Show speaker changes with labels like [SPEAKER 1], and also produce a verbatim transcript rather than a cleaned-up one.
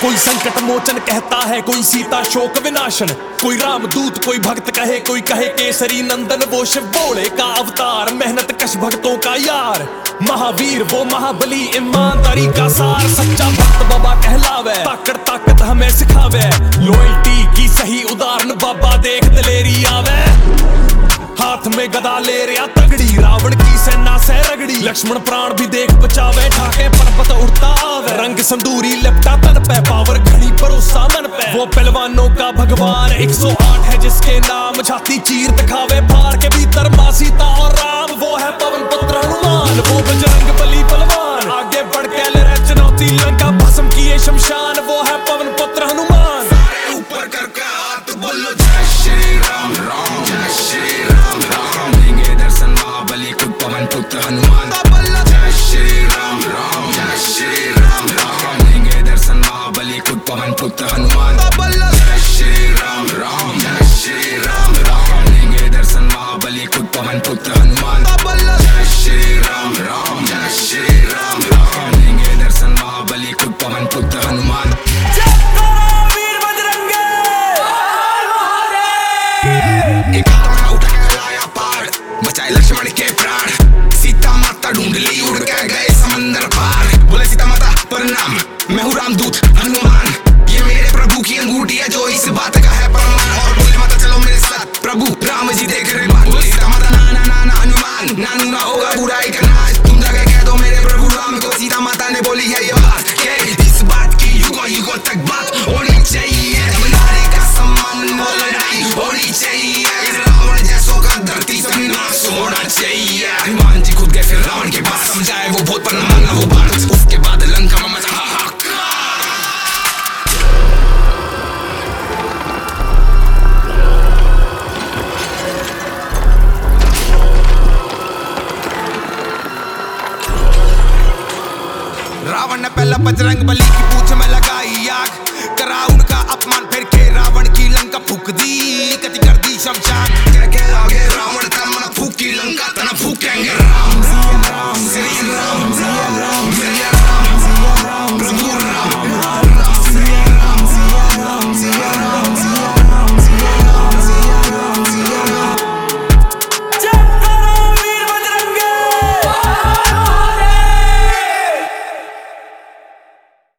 [SPEAKER 1] कोई संकट मोचन कहता है, कोई सीता शोक विनाशन, कोई रामदूत कोई भक्त कहे, कोई कहे केसरी नंदन। वो शिव भोले का अवतार, मेहनत कश भक्तों का यार, महावीर वो महाबली, ईमानदारी का सार। सच्चा भक्त बाबा कहलावे, ताकत ताकत हमें सिखावे, लॉयल्टी की सही उदाहरण बाबा देख दलेरी आवे। हाथ में गदा ले रिया तगड़ी, रावण की सेना से रगड़ी, लक्ष्मण प्राण भी देख बचावे, ठाके पर्वत उड़ता आवे। रंग संदूरी लिपटा तन पे, पावर घड़ी भरोसा मन पे। वो पहलवानों का भगवान एक सौ आठ है जिसके नाम, छाती चीर दिखावे फाड़ के भीतर मां सीता और राम। वो है पवन पुत्र हनुमान, वो बजरंग बली बलवान, आगे बढ़ के ले रहे चुनौती, लंका भस्म किए शमशान। वो है पवन पुत्र हनुमान।
[SPEAKER 2] सारे ऊपर करके हाथ बोलो जय श्री राम राम, जय श्री राम राम। देंगे दर्शन महाबली खुद पवन पुत्र हनुमान। जय श्री राम राम, जय श्री राम राम। देंगे दर्शन महाबली खुद पवन पुत्र हनुमान। जय श्री राम राम, जय श्री राम राम। देंगे दर्शन महाबली खुद पवन पुत्र हनुमान। जय श्री राम राम, जय श्री राम राम। देंगे दर्शन महाबली खुद पवन पुत्र हनुमान। एक हाथ उठा के लाया पार, बचाए लक्ष्मण के प्राण। सीता माता ढूंढ ली, उड़ के गए समंदर पार। बोले सीता माता प्रणाम, मैं हूँ रामदूत हनुमान, ये मेरे प्रभु की अंगूठी है जो इस बात का है प्रमाण। और बोले माता चलो मेरे साथ, प्रभु राम जी देख रहे बात। बोले सीता माता नाना नाना हनुमान, नानू ना होगा बुराई का नाश। तुम जाके कह दो मेरे प्रभु राम को, सीता माता ने बोली है ये बात के इस बात की युगों युगों तक बात होनी चाहिए। नारी का सम्मान लड़ाई होनी चाहिए, धरती से नाश होना चाहिए। हनुमान जी खुद गए फिर रावण के पास, समझाए वो बहुत पर न माना वो बात। उसके बाद लंका में मचा हाहाकार। रावण ने पहला बजरंग बली की पूंछ में लगाई